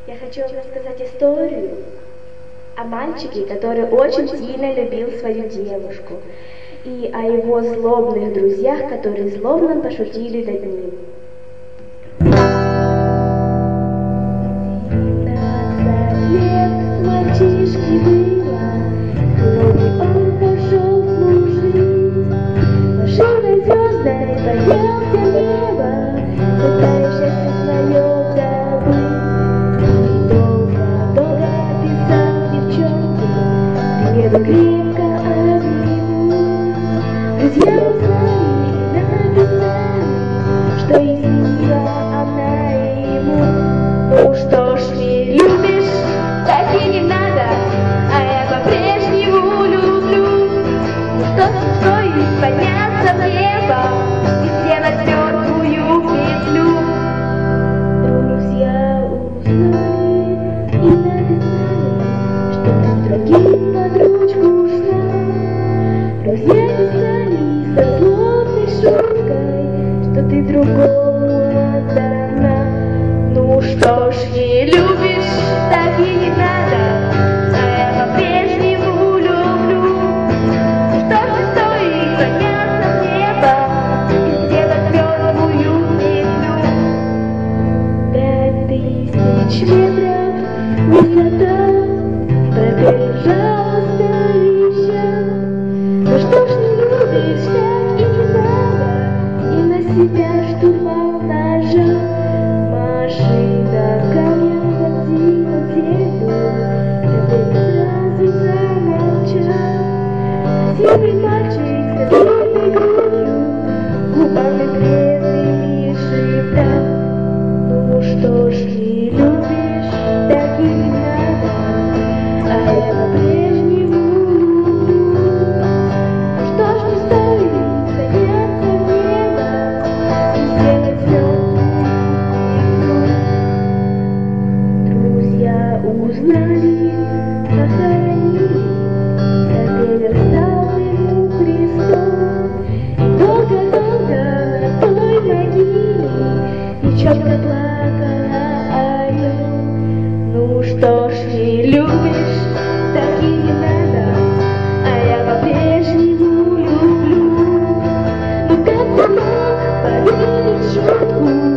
Я хочу вам рассказать историю о мальчике, который очень сильно любил свою девушку, и о его злобных друзьях, которые злобно пошутили над ним. 17 лет мальчишке было, злобный он пошел служить, машиной звездной боялся неба, пытаясь счастье свое добыть. И долго писал девчонке, приеду крепко обниму. Друзья узнали, написали, что изменила она ему. Ну что ж, не любишь, так и не надо, а я по-прежнему люблю. Ну что ж, стоит подняться в небо и сделать мертвую петлю. Друзья узнали и написали, что ты с другим под ручку шла. Друзья писали со злобной шуткой, что ты другому отдана. Ну что ж, не любишь, так и не надо, а я по-прежнему люблю. Что ж, стоит подняться в небо и сделать мертвую петлю. 5000 метров высота, пробежался еще. Ну что ж, не любишь, так и не надо, и на себя штурвал нажал. Машина камнем вонзила в землю, ты сразу замолчал. Красивый мальчик с открытой грудью, губами бледными шептал. Ну что ж, не любишь, так и не надо, а я по-прежнему люблю. Что ж, не стоит подняться в небо и сделать мертвую петлю. Друзья узнали, похоронили, Ветер стал ему крестом, и долго-долго на той могиле девчонка плакала о нем. Ну что ж, не любишь, так и не надо, а я по-прежнему люблю. Ну как ты мог поверить в шутку?